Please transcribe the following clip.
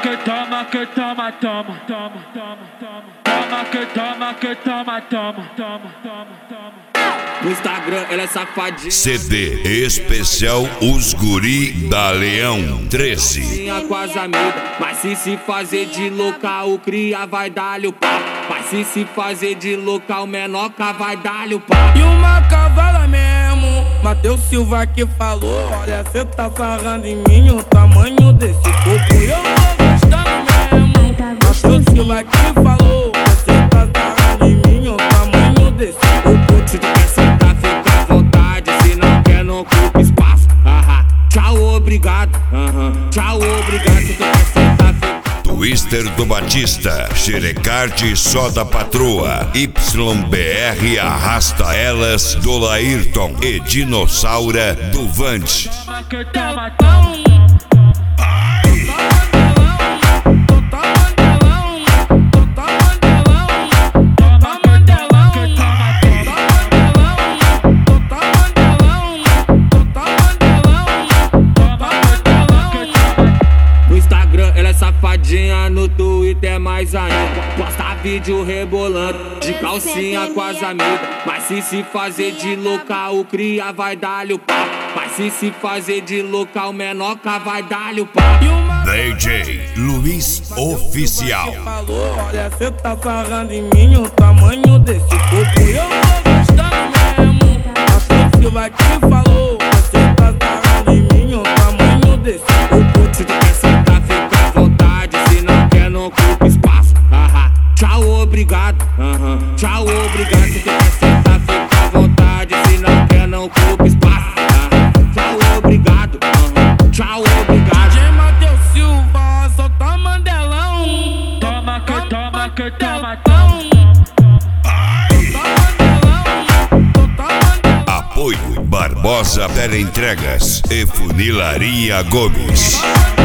que toma, que toma, toma, toma, toma, toma. Toma que toma, que toma, toma, toma, toma, toma. No Instagram ela é safadinha. CD especial Os Guri da Leão 13. Com as amigas, mas se fazer de local, o cria vai dar-lhe o pau. Mas se fazer de local, menoca vai dar-lhe o pau. E uma cavala mesmo, Matheus Silva que falou. Olha, cê tá sarrando em mim o tamanho desse corpo. Eu tô gostando mesmo, Matheus Silva que falou. Você tá sarrando em mim o tamanho desse corpo. Se tu quer sentar, fica à vontade. Se não quer, não ocupa espaço. Tchau, obrigado. Tchau, obrigado. Se tu quer sentar, fica... Twister do Batista, Xerecard só da patroa, YBR arrasta elas do Laírton e Dinossaura do Vante. Toma que toma, toma. Safadinha no Twitter mais ainda. Posta vídeo rebolando de calcinha com as amigas. Mas se fazer de local, o cria vai dar-lhe o pau. Mas se fazer de local, menoca vai dar-lhe o pau. DJ Luiz Oficial. Olha, cê tá sarrando em mim o tamanho desse corpo. Eu tô gostando mesmo, Matheus Silva que falou. Você tá sarrando em mim o tamanho desse corpo. Se tu quer sentar, fica à vontade. Se não quer, não ocupa espaço. Tchau, obrigado. Tchau, obrigado. Se tu quer sentar, fica à vontade. Se não quer, não ocupa espaço. Tchau, obrigado. Tchau, obrigado. DJ Matheus Silva, solta Mandelão. Toma que toma, que toma, toma. Apoio Barbosa Teleentregas e Funilaria Gomes.